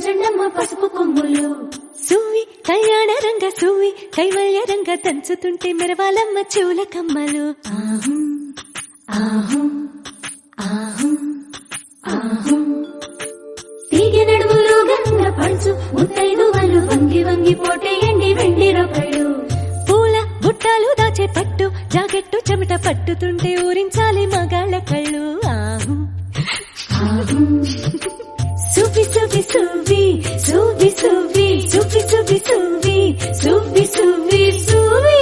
పెంచండమ్మ పసుపు కొమ్ములు. సూవి కళ్యాణ రంగ సూవి కైవల్య రంగ దంచుతుంటే మెరవాలమ్మ చెవుల కమ్మలు. ఆహం ఆహం ఆహం ఆహం తీగ నడుములు గంగ పడుచు ముత్తైదువలు వంగి వంగి పోటేయండి వెండి రొకళ్ళు. పూల బుట్టాలు దాచే పట్టు జాకెట్టు చెమట పట్టుతుంటే ఊరించాలి మగాళ్ళ కళ్ళు. ఆహం ఆహం సూవి సూవి సూవి సూవి సూవి సూవి సూవి సూవి సూవి సూవి సూవి.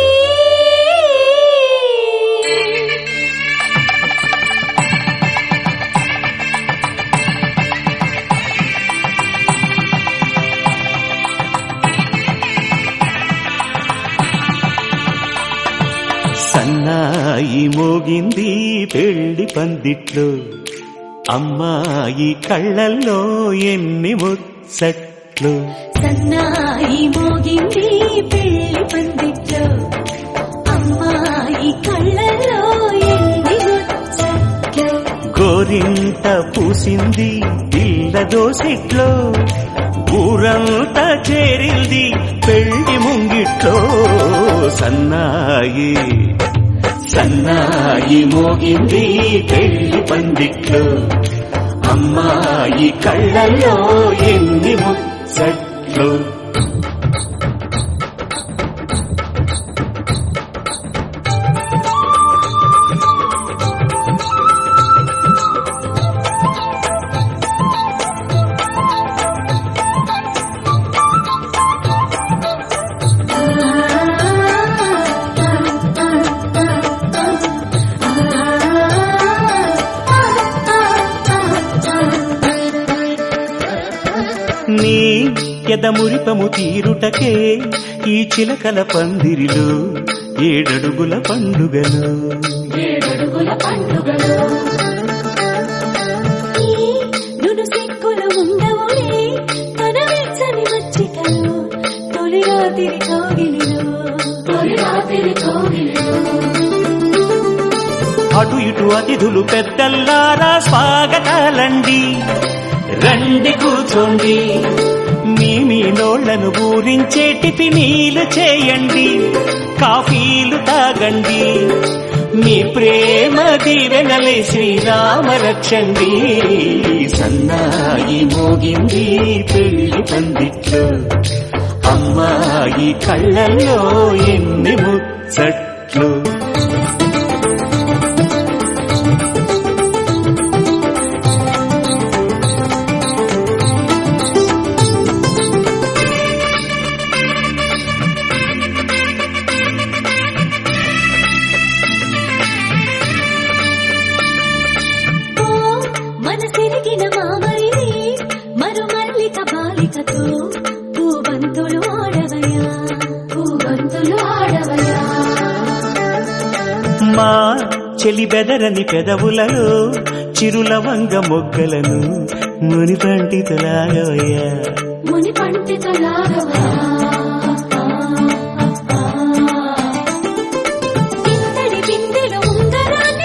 సన్నాయి మోగింది పెళ్లి పందిట్లో, అమ్మాయి కళ్ళల్లో ఎన్ని ముచ్చట్లు. సన్నాయి మోగింది పెళ్లి పందిట్లో, అమ్మాయి కళ్ళలో ఎన్ని ముచ్చట్లు. గోరింట పూసింది పిల్ల దోసిట్లో, ఊరంతా చేరింది పెళ్లి ముంగిట్లో. సన్నాయి సన్నాయి మోగింది పెళ్లి పందిట్లో, అమ్మాయి కళ్ళల్లో ఎన్ని ముచ్చట్లు. నీ ఎదమురిపము తీరుటకే ఈ చిలకల పందిరిలో ఏడడుగుల పండుగలు. ఏడడుగుల పండుగలు నును సిక్కులు ఉండవులే తన వెచ్చని మచ్చికలు. తొలి రాత్రి కోగిలిలో తొలి రాత్రి కోగిలిలో అటు ఇటు అతిథులు పెద్దల్లారా స్వాగతాలండి, రండి కూర్చోండి. మీ నోళ్లను ఊరించే టిఫినీలు చేయండి, కాఫీలు తాగండి. మీ ప్రేమ దీవెనలే శ్రీరామ రక్షండి. సన్నాయి మోగింది పెళ్లి పందిట్లో, అమ్మాయి కళ్ళల్లో ఎన్ని ముచ్చట్లు. మనసిరిగిన మామరిది మరుమల్లిక బాలికతో పూబంతులు ఆడవయా పూబంతులు ఆడవయా. మా చెలి బెదరని పెదవులలో చిరులవంగ మొగ్గలను మునిపంటితో లాగవయ్యా. ముని పంటితో లాగవయా. ఇంతటి బిందెలో ఉంగరాన్ని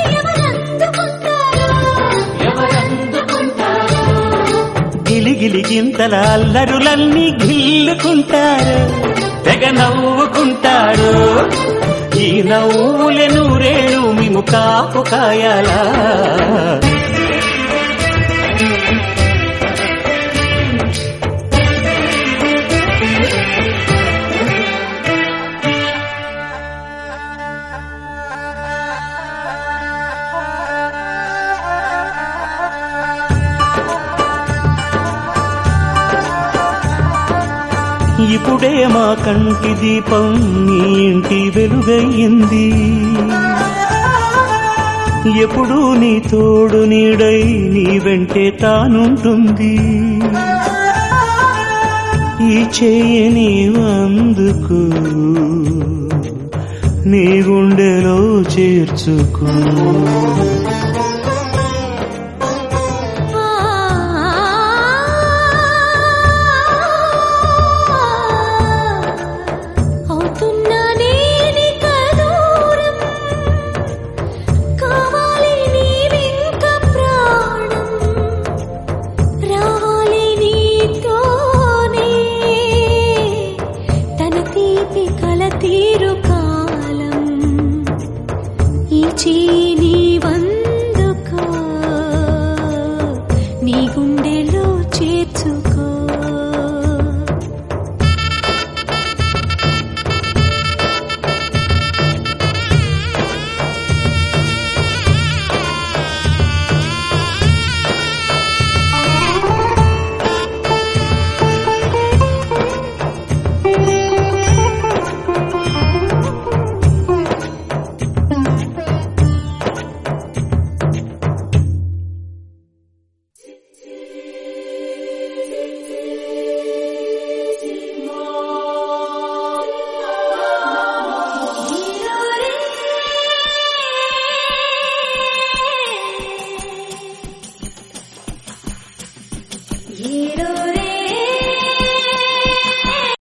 ఎవరందుకుంటారో గిలిగిలి గింతల అల్లరులన్నీ గిల్లుకుంటారు, తెగ నవ్వుకుంటారు. ఈ నవ్వులే నూరేళ్ళు మేము కాపు కాయాలా. ఇప్పుడే మా కంటి దీపం నీ ఇంటి వెలుగయ్యింది, ఎప్పుడూ నీ తోడు నీడై నీ వెంటే తానుంటుంది. ఈ చేయి నీవు అందుకు, నీ గుండెలో చేర్చుకో. రావాలి నీతో ఏడో